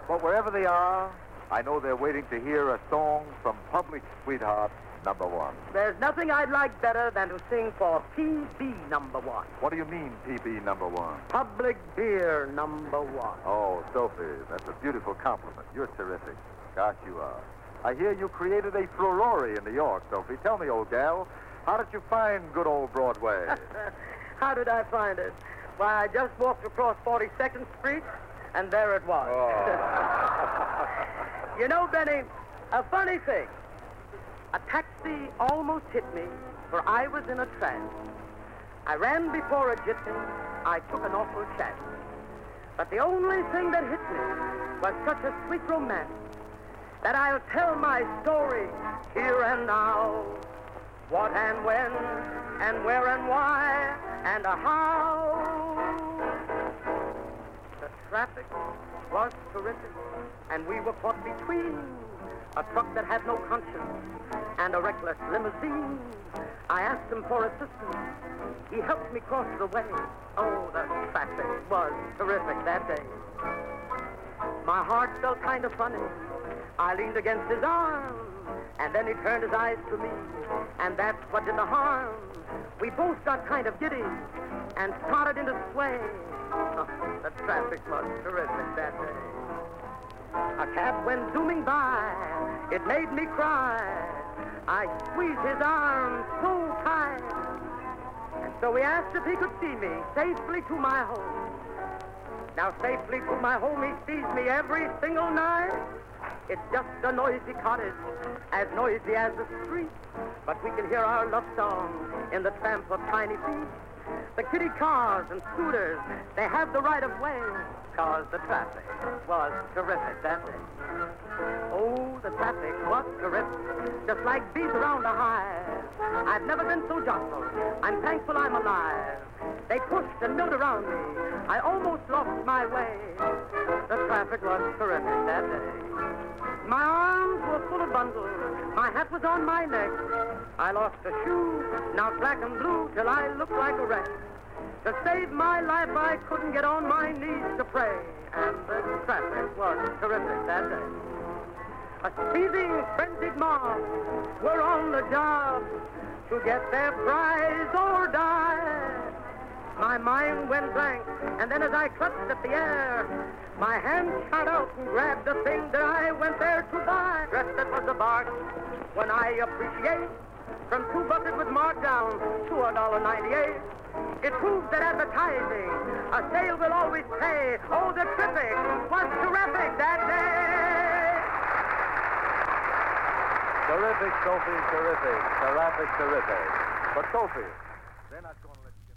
But wherever they are, I know they're waiting to hear a song from Public Sweetheart number 1. There's nothing I'd like better than to sing for PB number 1. What do you mean, PB number 1? Public beer number 1. Oh, Sophie, that's a beautiful compliment. You're terrific. Gosh, you are. I hear you created a furore in New York, Sophie. Tell me, old gal, how did you find good old Broadway? How did I find it? Why, I just walked across 42nd Street, and there it was. Oh. You know, Benny, a funny thing. A taxi almost hit me, for I was in a trance. I ran before a jitney. I took an awful chance. But the only thing that hit me was such a sweet romance that I'll tell my story here and now. What and when, and where and why, and a how. The traffic was terrific, and we were caught between a truck that had no conscience and a reckless limousine. I asked him for assistance. He helped me cross the way. Oh, the traffic was terrific that day. My heart felt kind of funny. I leaned against his arm, and then he turned his eyes to me, and that's what did the harm. We both got kind of giddy and started into sway. Oh, the traffic was terrific that day. A cab went zooming by. It made me cry. I squeezed his arm so tight. And so he asked if he could see me safely to my home. Now safely to my home he sees me every single night. It's just a noisy cottage, as noisy as the street. But we can hear our love song in the tramp of tiny feet. The kiddie cars and scooters, they have the right of way, 'cause the traffic was terrific that day. Oh, the traffic was terrific, just like bees around a hive. I've never been so jostled. I'm thankful I'm alive. They pushed and milled around me. I almost lost my way. The traffic was terrific that day. My arms were full of bundles. My hat was on my neck. I lost a shoe, now black and blue, till I looked like a wreck. To save my life, I couldn't get on my knees to pray. And the traffic was terrific that day. A seething, frenzied mob were on the job to get their prize or die. My mind went blank, and then as I clutched at the air, my hand shot out and grabbed the thing that I went there to buy. Dress that was a bargain when I appreciate from $2 was marked down to $1.98. It proves that advertising, a sale will always pay. Oh, the traffic was terrific that day. Terrific, Sophie, terrific. Terrific, terrific. But Sophie, they're not going to let you...